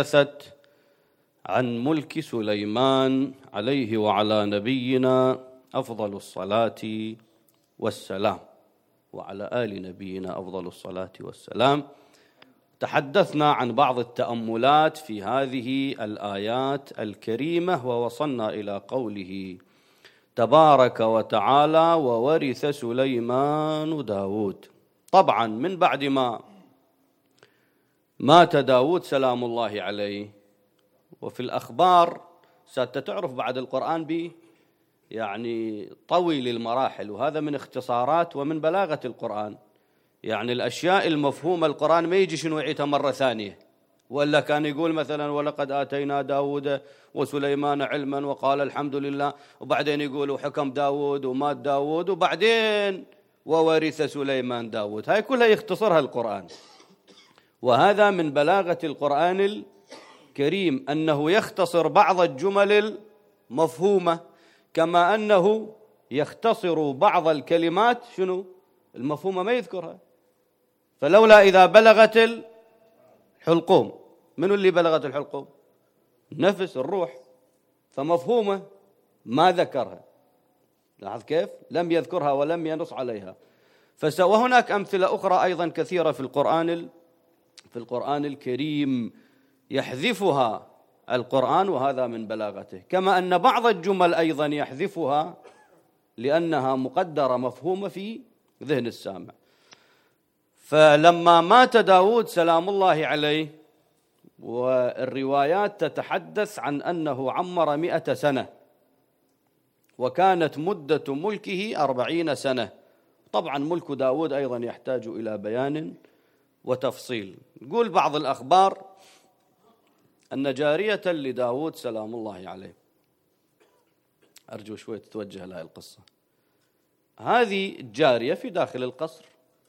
تحدثت عن ملك سليمان عليه وعلى نبينا أفضل الصلاة والسلام، وعلى آل نبينا أفضل الصلاة والسلام. تحدثنا عن بعض التأملات في هذه الآيات الكريمة، ووصلنا إلى قوله تبارك وتعالى: وورث سليمان داود. طبعا من بعد ما مات داود سلام الله عليه، وفي الأخبار ستتعرف بعد القرآن به يعني طويل المراحل، وهذا من اختصارات ومن بلاغة القرآن. يعني الأشياء المفهومة القرآن ما يجي شنو يعيدها مرة ثانية، ولا كان يقول مثلا ولقد آتينا داود وسليمان علما وقال الحمد لله، وبعدين يقولوا حكم داود ومات داود، وبعدين وورث سليمان داود. هاي كلها يختصرها القرآن، وهذا من بلاغة القرآن الكريم أنه يختصر بعض الجمل المفهومة، كما أنه يختصر بعض الكلمات شنو المفهومة ما يذكرها. فلولا إذا بلغت الحلقوم، منو اللي بلغت الحلقوم؟ النفس، الروح، فمفهومة ما ذكرها. لاحظ كيف لم يذكرها ولم ينص عليها. وهناك أمثلة أخرى أيضا كثيرة في القرآن في القرآن الكريم يحذفها القرآن، وهذا من بلاغته. كما أن بعض الجمل أيضا يحذفها لأنها مقدرة مفهومة في ذهن السامع. فلما مات داود سلام الله عليه، والروايات تتحدث عن أنه عمر مئة سنة، وكانت مدة ملكه أربعين سنة. طبعا ملك داود أيضا يحتاج إلى بيان وتفصيل. يقول بعض الأخبار أن جارية لداود سلام الله عليه، أرجو شوي تتوجه لها القصة. هذه الجارية في داخل القصر،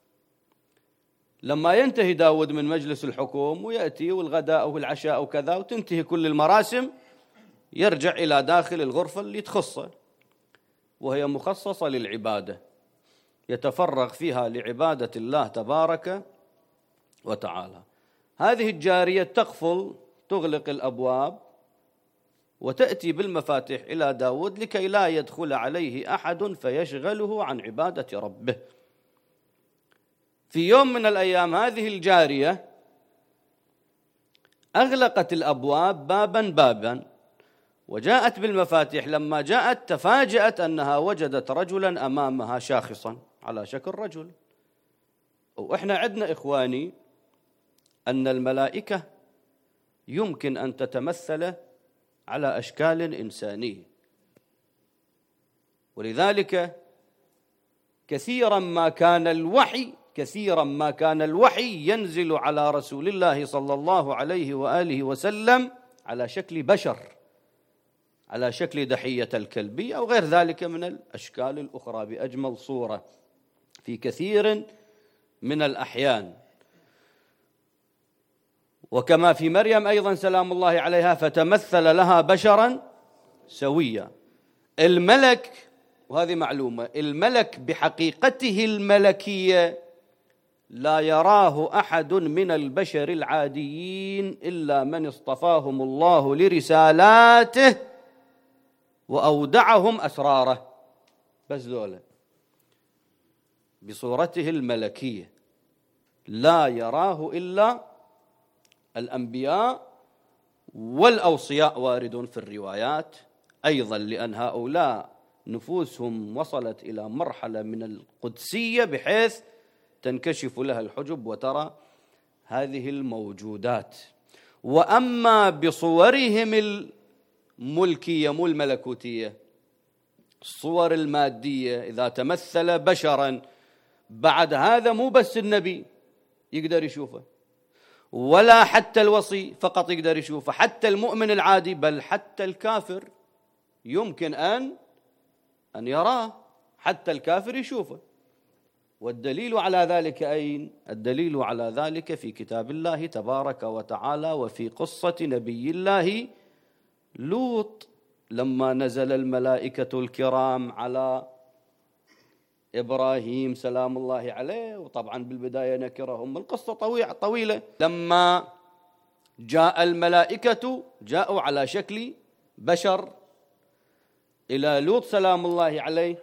لما ينتهي داود من مجلس الحكوم ويأتي والغداء والعشاء وكذا وتنتهي كل المراسم، يرجع إلى داخل الغرفة اللي تخصه، وهي مخصصة للعبادة، يتفرغ فيها لعبادة الله تبارك وتعالى. هذه الجارية تقفل، تغلق الأبواب، وتأتي بالمفاتيح إلى داود لكي لا يدخل عليه أحد فيشغله عن عبادة ربه. في يوم من الأيام هذه الجارية أغلقت الأبواب بابا بابا، وجاءت بالمفاتيح. لما جاءت تفاجأت أنها وجدت رجلا أمامها شاخصا على شكل رجل. وإحنا عندنا إخواني أن الملائكة يمكن أن تتمثل على أشكال إنسانية، ولذلك كثيرا ما كان الوحي كثيرا ما كان الوحي ينزل على رسول الله صلى الله عليه وآله وسلم على شكل بشر، على شكل دحية الكلبي أو غير ذلك من الأشكال الأخرى بأجمل صورة في كثير من الأحيان. وكما في مريم أيضا سلام الله عليها، فتمثل لها بشرا سويا. الملك، وهذه معلومة، الملك بحقيقته الملكية لا يراه أحد من البشر العاديين إلا من اصطفاهم الله لرسالاته وأودعهم أسراره، بس ذولا بصورته الملكية لا يراه إلا الأنبياء والأوصياء. وارد في الروايات أيضا، لأن هؤلاء نفوسهم وصلت إلى مرحلة من القدسية بحيث تنكشف لها الحجب وترى هذه الموجودات. وأما بصورهم الملكية مو الملكوتية، الصور المادية، إذا تمثل بشرا بعد هذا مو بس النبي يقدر يشوفه، ولا حتى الوصي فقط يقدر يشوفه، حتى المؤمن العادي، بل حتى الكافر يمكن أن أن يراه، حتى الكافر يشوفه. والدليل على ذلك أين؟ الدليل على ذلك في كتاب الله تبارك وتعالى، وفي قصة نبي الله لوط لما نزل الملائكة الكرام على إبراهيم سلام الله عليه، وطبعا بالبداية نكرهم، القصة طويلة. لما جاء الملائكة جاءوا على شكل بشر، إلى لوط سلام الله عليه،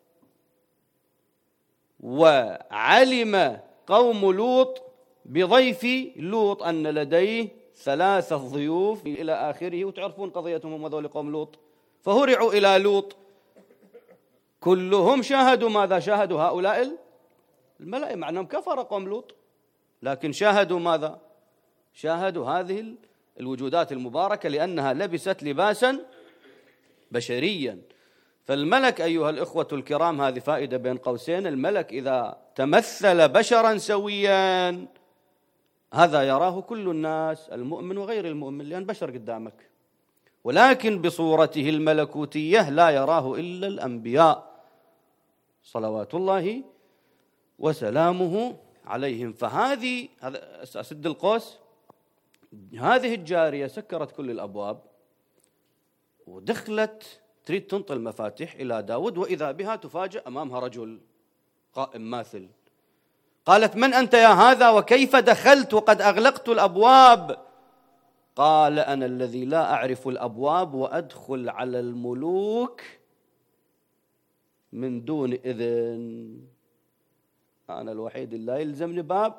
وعلم قوم لوط بضيف لوط أن لديه ثلاثة ضيوف إلى آخره، وتعرفون قضيتهم هم هذول قوم لوط، فهرعوا إلى لوط كلهم شاهدوا ماذا؟ شاهدوا هؤلاء الملائكة، مع أنهم كفر قوم لوط، لكن شاهدوا ماذا؟ شاهدوا هذه الوجودات المباركة لأنها لبست لباسا بشريا. فالملك أيها الإخوة الكرام، هذه فائدة بين قوسين، الملك إذا تمثل بشرا سويا هذا يراه كل الناس، المؤمن وغير المؤمن، لأن بشر قدامك، ولكن بصورته الملكوتية لا يراه إلا الأنبياء صلوات الله وسلامه عليهم. فهذه أسد القوس، هذه الجارية سكرت كل الأبواب ودخلت تريد تنطي المفاتيح إلى داود، وإذا بها تفاجأ أمامها رجل قائم ماثل. قالت: من أنت يا هذا وكيف دخلت وقد أغلقت الأبواب؟ قال: أنا الذي لا أعرف الأبواب وأدخل على الملوك من دون إذن، أنا الوحيد اللي لا يلزمني باب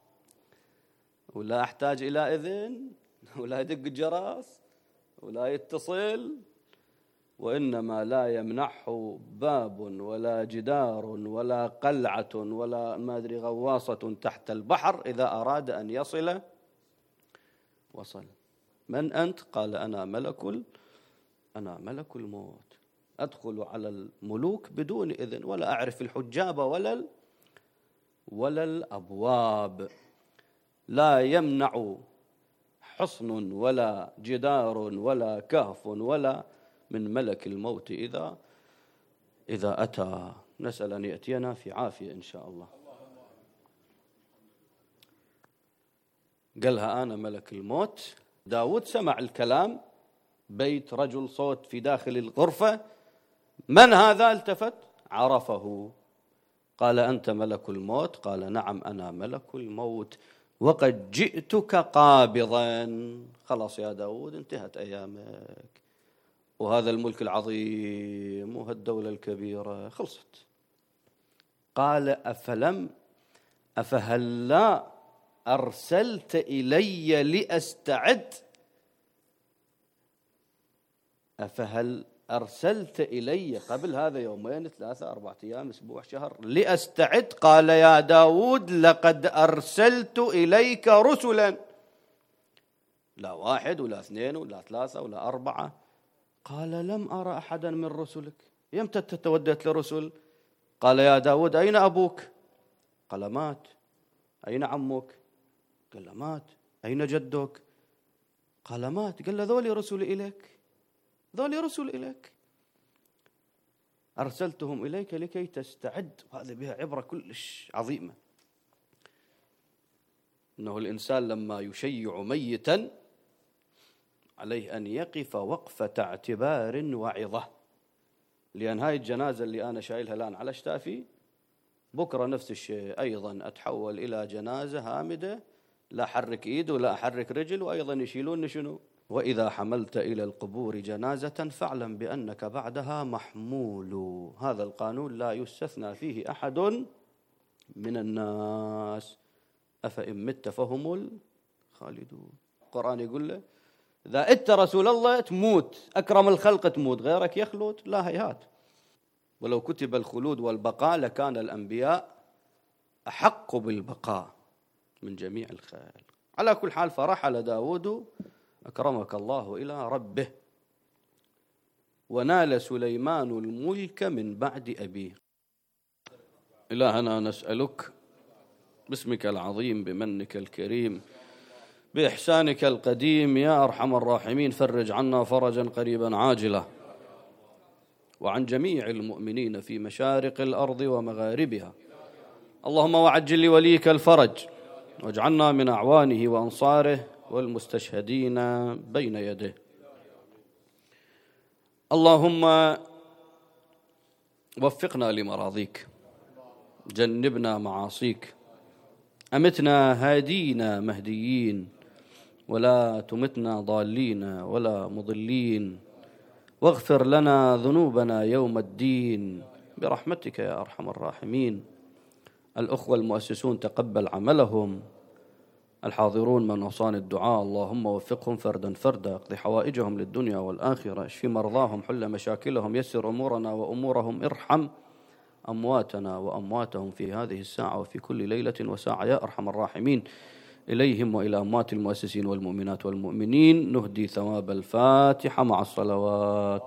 ولا أحتاج إلى إذن ولا يدق الجرس ولا يتصل، وإنما لا يمنحه باب ولا جدار ولا قلعة ولا ما أدري غواصة تحت البحر، إذا أراد أن يصل وصل. من أنت؟ قال: أنا ملك أنا ملك الموت، أدخل على الملوك بدون إذن ولا أعرف الحجاب ولا ولا الأبواب، لا يمنع حصن ولا جدار ولا كهف ولا من ملك الموت إذا إذا أتى. نسأل أن يأتينا في عافية إن شاء الله. قالها: أنا ملك الموت. داود سمع الكلام، بيت رجل، صوت في داخل الغرفة. من هذا؟ التفت عرفه. قال: أنت ملك الموت؟ قال: نعم أنا ملك الموت، وقد جئتك قابضا. خلاص يا داود، انتهت أيامك، وهذا الملك العظيم وهالدولة الكبيرة خلصت. قال: أفلم أفهلا أرسلت إلي لأستعد؟ أفهل أرسلت إلي قبل هذا يومين ثلاثة أربعة أيام أسبوع شهر لأستعد؟ قال: يا داود لقد أرسلت إليك رسلا، لا واحد ولا اثنين ولا ثلاثة ولا أربعة. قال: لم أرى أحدا من رسلك. يمتى تتودت لرسل؟ قال: يا داود أين أبوك؟ قال: مات. أين عمك؟ قال: مات. أين جدك؟ قال: مات. قال: ذولي رسل إليك، ذولي رسل إليك، أرسلتهم إليك لكي تستعد. وهذا بها عبرة كلش عظيمة، إنه الإنسان لما يشيع ميتا عليه أن يقف وقفة اعتبار وعظة، لأن هاي الجنازة اللي أنا شايلها الآن على اشتافي بكرة نفس الشيء أيضا أتحول إلى جنازة هامدة، لا أحرك إيد ولا أحرك رجل، وأيضا يشيلون شنو؟ وإذا حملت إلى القبور جنازة فاعلم بأنك بعدها محمول. هذا القانون لا يستثنى فيه أحد من الناس. أفإن مت فهم الخالدون. القرآن يقول له: إذا أنت رسول الله تموت، أكرم الخلق تموت، غيرك يخلد؟ لا، هيهات. ولو كتب الخلود والبقاء لكان الأنبياء أحق بالبقاء من جميع الخلق. على كل حال، فرحل داود أكرمك الله إلى ربه، ونال سليمان الملك من بعد أبيه. إلهنا نسألك باسمك العظيم بمنك الكريم بإحسانك القديم يا أرحم الراحمين، فرج عنا فرجا قريبا عاجلا، وعن جميع المؤمنين في مشارق الأرض ومغاربها. اللهم وعجل لوليك الفرج، واجعلنا من أعوانه وأنصاره والمستشهدين بين يديه. اللهم وفقنا لمراضيك، جنبنا معاصيك، أمتنا هادينا مهديين، ولا تمتنا ضالين ولا مضلين، واغفر لنا ذنوبنا يوم الدين برحمتك يا أرحم الراحمين. الأخوة المؤسسون تقبل عملهم، الحاضرون من أوصان الدعاء اللهم وفقهم فردا فردا، اقضي حوائجهم للدنيا والآخرة، اشف مرضاهم، حل مشاكلهم، يسر أمورنا وأمورهم، ارحم أمواتنا وأمواتهم في هذه الساعة وفي كل ليلة وساعة يا أرحم الراحمين. إليهم وإلى أموات المؤسسين والمؤمنات والمؤمنين نهدي ثواب الفاتحة مع الصلوات.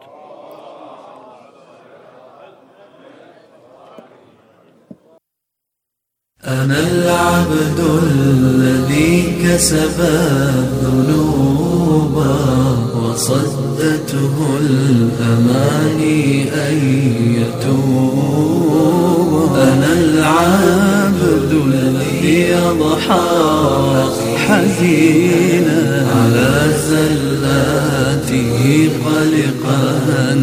أنا العبد الذي كسب الذنوب وصدته الأماني أن يتوب. أنا العبد الذي أضحى حزينا على زلاته قلقا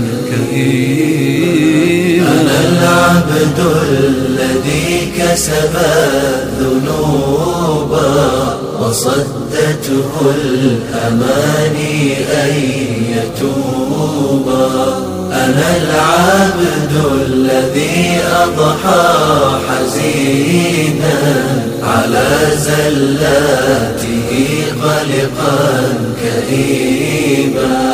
كئيبا. أنا العبد الذي كسب الذنوب وصدته الأماني أن يتوب. أنا العبد الذي أضحى حزينا على زلاته قلقا كئيبا.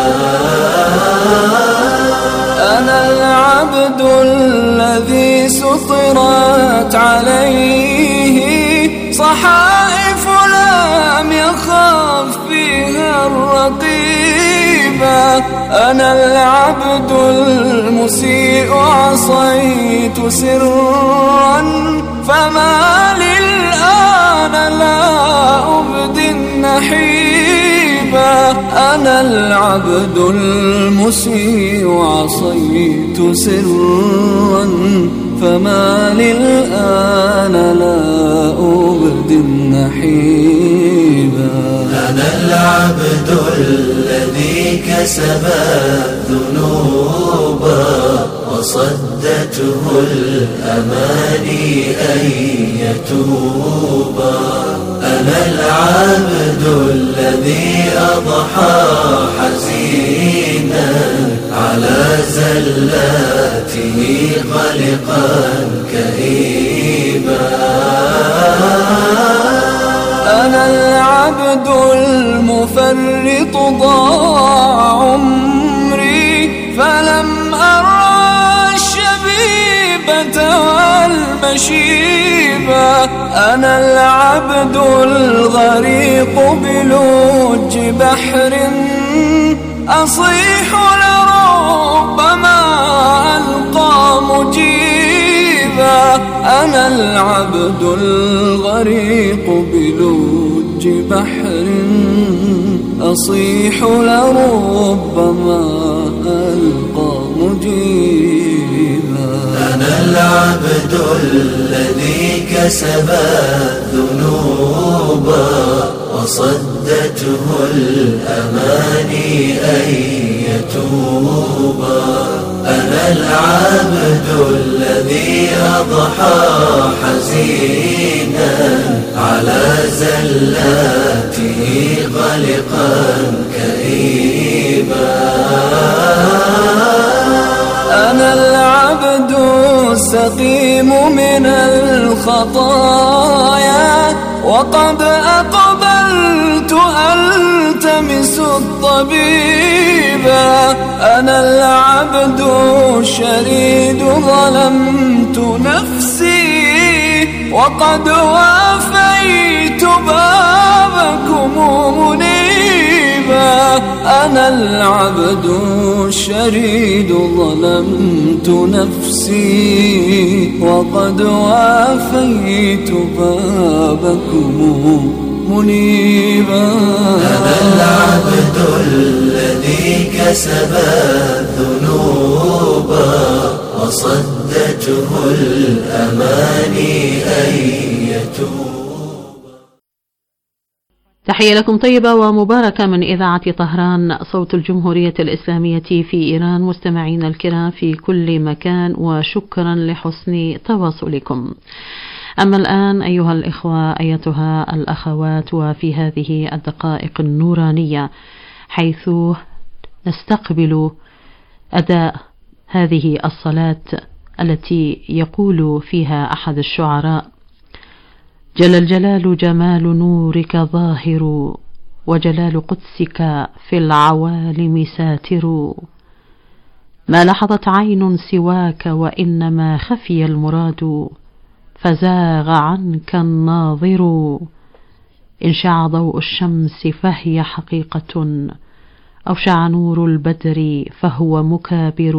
أنا العبد الذي سطرت عليه صحائف لم يخاف فيها الرقيبة. أنا العبد المسيء عصيت سرا فما للآن لا أبدي النحيبة. أنا العبد المسيء عصيت سرا فما للآن لا أبدي النحيبا. أنا العبد الذي كسب الذنوب وصدته الأماني أن يتوب. أنا العبد الذي أضحى حزينا على زلاته قلقا كئيبا. أنا العبد المفرط ضاع عمري فلم أرى الشبيبة والمشيبة. أنا العبد الغريق بلوج بحر أصيح لربما ألقى مجيبا. أنا العبد الغريق بلوج بحر أصيح لربما ألقى مجيبا. أنا العبد الذي كسب الذنوب وصدته الأماني أن يتوب. أنا العبد الذي أضحى حزينا على زلاته قلقا كئيبا. أنا العبد السقيم من الخطايا وقد أقبلت ألتمس الطبيبا. أنا العبد الشريد ظلمت نفسي وقد وافيت بابكم منيبا. أنا العبد الشريد ظلمت نفسي وقد وافيت بابكم منيبا. أنا العبد الذي كسب الذنوب وصدته الأماني أن يتوب.
تحية لكم طيبة ومباركة من إذاعة طهران صوت الجمهورية الإسلامية في إيران. مستمعينا الكرام في كل مكان وشكرا لحسن تواصلكم. أما الآن أيها الإخوة أيتها الأخوات وفي هذه الدقائق النورانية حيث نستقبل أداء هذه الصلاة التي يقول فيها أحد الشعراء: جل الجلال جمال نورك ظاهر، وجلال قدسك في العوالم ساتر، ما لحظت عين سواك وإنما خفي المراد، فزاغ عنك الناظر، إن شع ضوء الشمس فهي حقيقة، أو شع نور البدر فهو مكابر،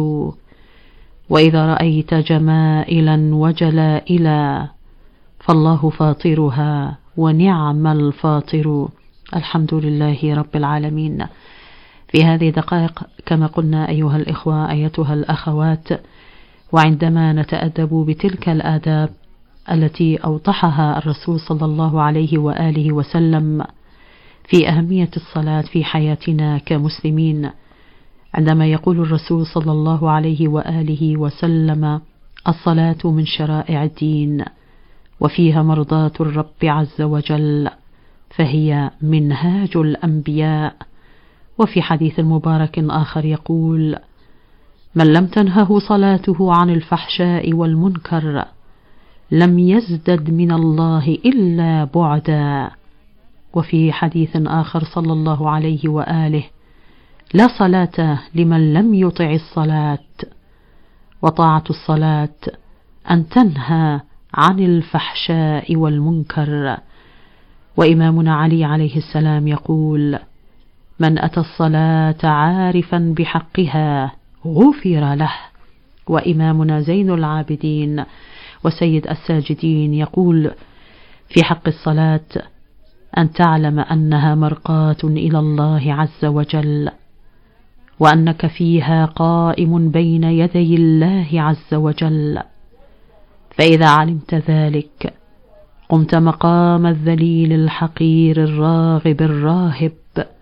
وإذا رأيت جمائلا وجلائلا فالله فاطرها ونعم الفاطر. الحمد لله رب العالمين. في هذه دقائق كما قلنا أيها الإخوة أيتها الأخوات، وعندما نتأدب بتلك الآداب التي أوضحها الرسول صلى الله عليه وآله وسلم في أهمية الصلاة في حياتنا كمسلمين، عندما يقول الرسول صلى الله عليه وآله وسلم: الصلاة من شرائع الدين وفيها مرضاة الرب عز وجل، فهي منهاج الأنبياء. وفي حديث مبارك آخر يقول: من لم تنهه صلاته عن الفحشاء والمنكر لم يزدد من الله إلا بعدا. وفي حديث آخر صلى الله عليه وآله: لا صلاة لمن لم يطع الصلاة، وطاعة الصلاة أن تنهى عن الفحشاء والمنكر. وإمامنا علي عليه السلام يقول: من أتى الصلاة عارفا بحقها غفر له. وإمامنا زين العابدين وسيد الساجدين يقول في حق الصلاة: أن تعلم أنها مرقاة إلى الله عز وجل، وأنك فيها قائم بين يدي الله عز وجل، فإذا علمت ذلك قمت مقام الذليل الحقير الراغب الراهب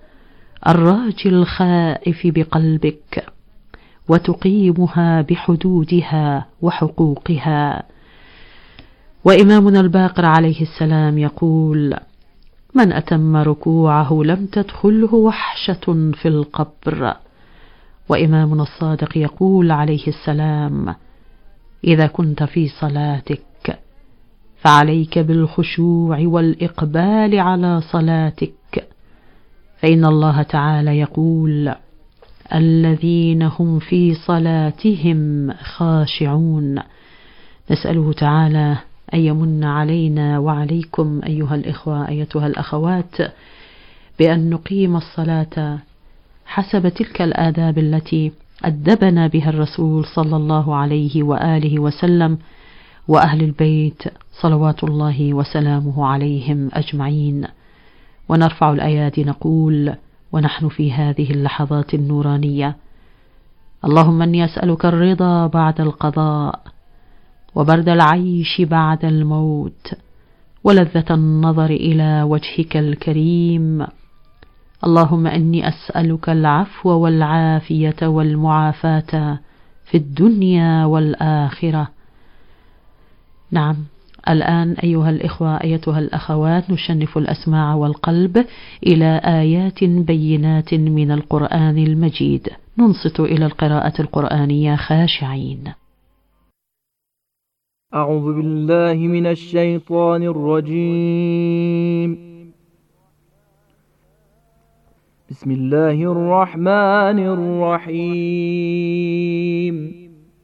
الراجي الخائف بقلبك، وتقيمها بحدودها وحقوقها. وإمامنا الباقر عليه السلام يقول: من أتم ركوعه لم تدخله وحشة في القبر. وإمامنا الصادق يقول عليه السلام: إذا كنت في صلاتك فعليك بالخشوع والإقبال على صلاتك، فإن الله تعالى يقول: الذين هم في صلاتهم خاشعون. نسأله تعالى أن يمن علينا وعليكم أيها الإخوة أيتها الأخوات بأن نقيم الصلاة حسب تلك الآداب التي أدبنا بها الرسول صلى الله عليه وآله وسلم وأهل البيت صلوات الله وسلامه عليهم أجمعين. ونرفع الأيادي نقول ونحن في هذه اللحظات النورانية: اللهم إني أسألك الرضا بعد القضاء، وبرد العيش بعد الموت، ولذة النظر إلى وجهك الكريم. اللهم إني أسألك العفو والعافية والمعافاة في الدنيا والآخرة. نعم، الآن أيها الإخوة أيتها الأخوات نشنف الأسماع والقلب إلى آيات بينات من القرآن المجيد، ننصت إلى القراءة القرآنية خاشعين.
أعوذ بالله من الشيطان الرجيم. بسم الله الرحمن الرحيم.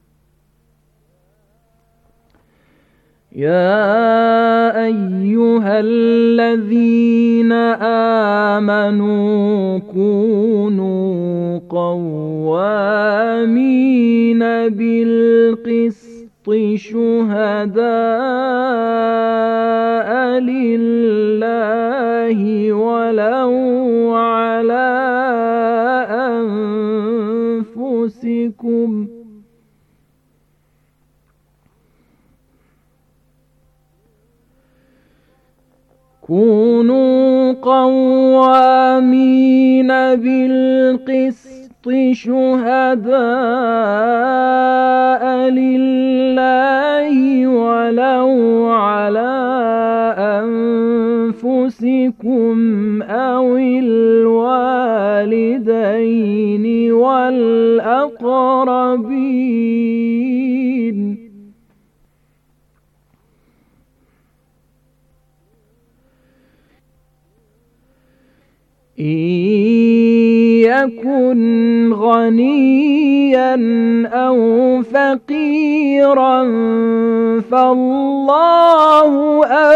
يا أيها الذين آمنوا كونوا قوامين بالقسط شهداء لله ولو على أنفسكم كونوا قوامين بالقسط شهداء لله ولو على أنفسكم أو الوالدين والوالدين والأقربين. إن يكن غنيا أو فقيرا فالله